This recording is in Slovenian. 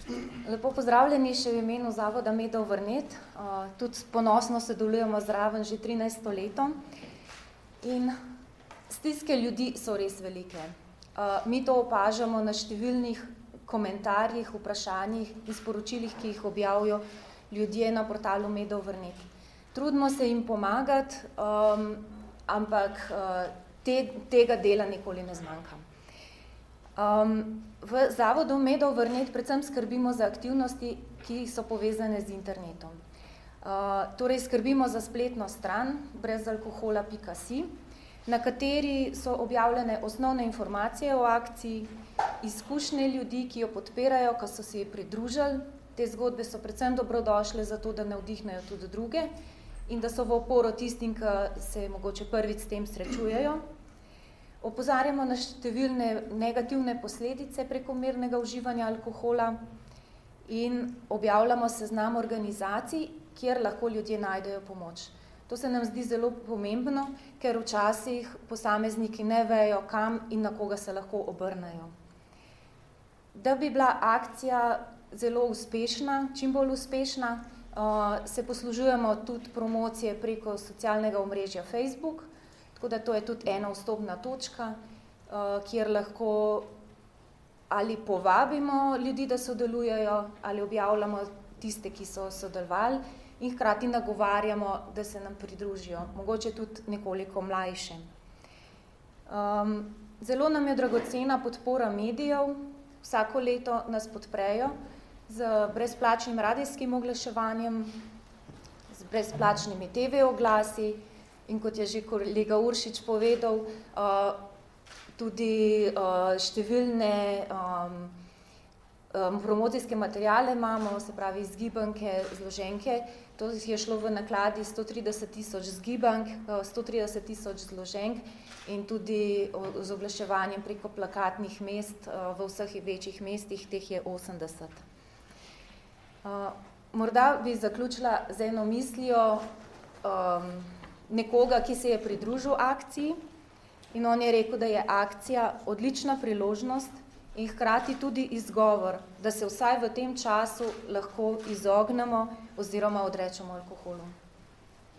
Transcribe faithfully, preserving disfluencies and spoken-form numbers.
Lepo pozdravljeni še v imenu Zavoda Medov Vrnet. Tudi ponosno sodelujemo zraven že trinajsto leto. In stiske ljudi so res velike. Mi to opažamo na številnih komentarjih, vprašanjih in sporočilih, ki jih objavijo ljudje na portalu Medov Vrnet. Trudimo se jim pomagati, ampak te, tega dela nikoli ne zmanjka. Um, v Zavodu Medov Vrnet predvsem skrbimo za aktivnosti, ki so povezane z internetom. Uh, torej skrbimo za spletno stran brezalkohola pika si, na kateri so objavljene osnovne informacije o akciji, izkušnje ljudi, ki jo podpirajo, ko so se ji pridružili. Te zgodbe so predvsem dobrodošle zato, da navdihnejo tudi druge in da so v oporo tistim, ki se mogoče prvič s tem srečujejo. Opozarjamo na številne negativne posledice prekomernega uživanja alkohola in objavljamo seznam organizacij, kjer lahko ljudje najdejo pomoč. To se nam zdi zelo pomembno, ker včasih posamezniki ne vejo, kam in na koga se lahko obrnejo. Da bi bila akcija zelo uspešna, čim bolj uspešna, se poslužujemo tudi promocije preko socialnega omrežja Facebook, tako da to je tudi ena vstopna točka, kjer lahko ali povabimo ljudi, da sodelujejo, ali objavljamo tiste, ki so sodelovali in hkrati nagovarjamo, da se nam pridružijo, mogoče tudi nekoliko mlajše. Zelo nam je dragocena podpora medijev, vsako leto nas podprejo z brezplačnim radijskim oglaševanjem, z brezplačnimi te ve oglasi, in kot je že kolega Uršič povedal, tudi številne promocijske materiale imamo, se pravi zgibanke, zloženke. To je šlo v nakladi sto trideset tisoč zgibank, sto trideset tisoč zloženk in tudi z oglaševanjem preko plakatnih mest v vseh večjih mestih, teh je osemdeset. Morda bi zaključila z eno mislijo nekoga, ki se je pridružil akciji in on je rekel, da je akcija odlična priložnost in hkrati tudi izgovor, da se vsaj v tem času lahko izognemo oziroma odrečemo alkoholu.